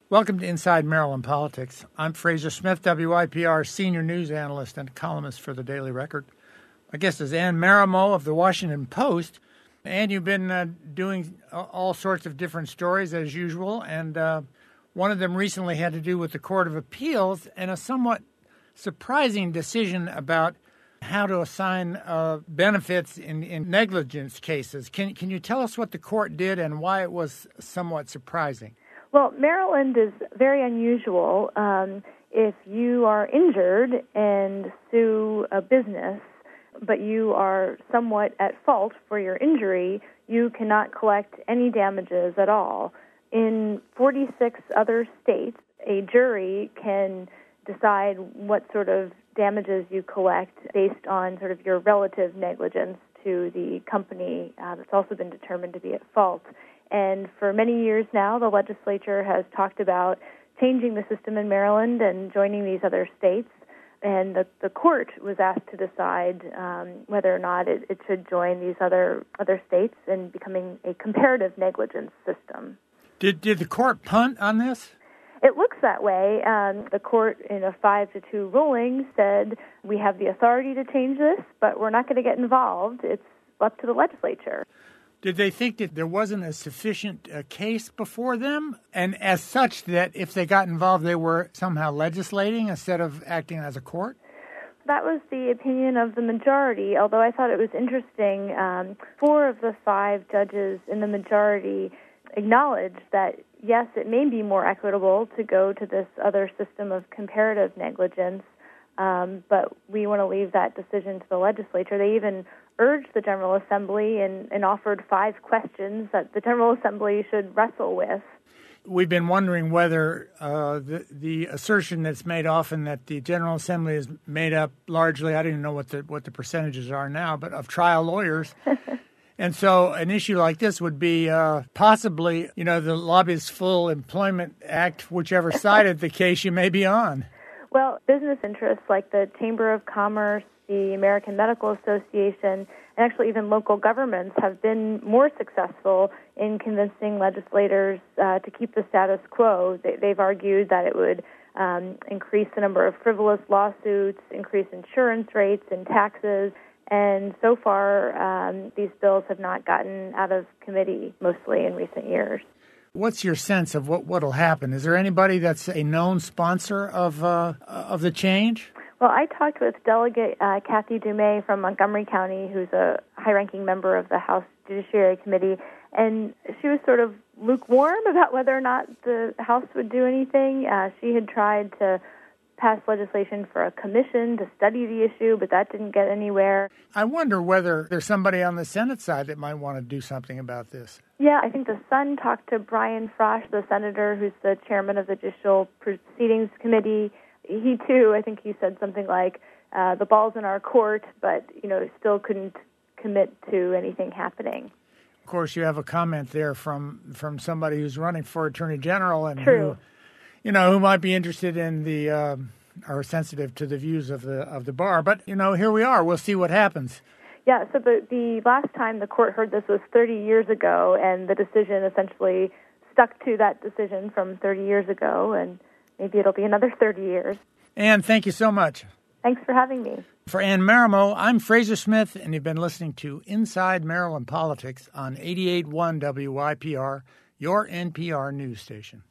Welcome to Inside Maryland Politics. I'm Fraser Smith, WYPR senior news analyst and columnist for the Daily Record. My guest is Anne Marimow of the Washington Post. Anne, you've been doing all sorts of different stories as usual, and one of them recently had to do with the Court of Appeals and a somewhat surprising decision about how to assign benefits in negligence cases. Can you tell us what the court did and why it was somewhat surprising? Well, Maryland is very unusual. If you are injured and sue a business, but you are somewhat at fault for your injury, you cannot collect any damages at all. In 46 other states, a jury can decide what sort of damages you collect based on sort of your relative negligence to the company that's also been determined to be at fault. And for many years now, the legislature has talked about changing the system in Maryland and joining these other states. And the court was asked to decide whether or not it should join these other states in becoming a comparative negligence system. Did the court punt on this? It looks that way. The court, in a 5-2 ruling, said we have the authority to change this, but we're not going to get involved. It's up to the legislature. Did they think that there wasn't a sufficient case before them, and as such that if they got involved, they were somehow legislating instead of acting as a court? That was the opinion of the majority, although I thought it was interesting. 4 of the 5 judges in the majority acknowledged that, yes, it may be more equitable to go to this other system of comparative negligence, but we want to leave that decision to the legislature. They even urged the General Assembly and offered 5 questions that the General Assembly should wrestle with. We've been wondering whether the assertion that's made often that the General Assembly is made up largely, I don't even know what the percentages are now, but of trial lawyers. And so an issue like this would be possibly, the Lobbyist Full Employment Act, whichever side of the case you may be on. Well, business interests like the Chamber of Commerce, the American Medical Association, and actually even local governments have been more successful in convincing legislators to keep the status quo. They've argued that it would increase the number of frivolous lawsuits, increase insurance rates and taxes, and so far these bills have not gotten out of committee, mostly in recent years. What's your sense of what will happen? Is there anybody that's a known sponsor of the change? Well, I talked with Delegate Kathy Dumais from Montgomery County, who's a high-ranking member of the House Judiciary Committee, and she was sort of lukewarm about whether or not the House would do anything. She had tried to pass legislation for a commission to study the issue, but that didn't get anywhere. I wonder whether there's somebody on the Senate side that might want to do something about this. Yeah, I think the Sun talked to Brian Frosch, the senator who's the chairman of the Judicial Proceedings Committee. He, too, I think he said something like, the ball's in our court, but, still couldn't commit to anything happening. Of course, you have a comment there from somebody who's running for Attorney General and True. who might be interested in the or sensitive to the views of the bar. But, here we are. We'll see what happens. Yeah, so the last time the court heard this was 30 years ago, and the decision essentially stuck to that decision from 30 years ago, and maybe it'll be another 30 years. Anne, thank you so much. Thanks for having me. For Anne Marimow, I'm Fraser Smith, and you've been listening to Inside Maryland Politics on 88.1 WYPR, your NPR news station.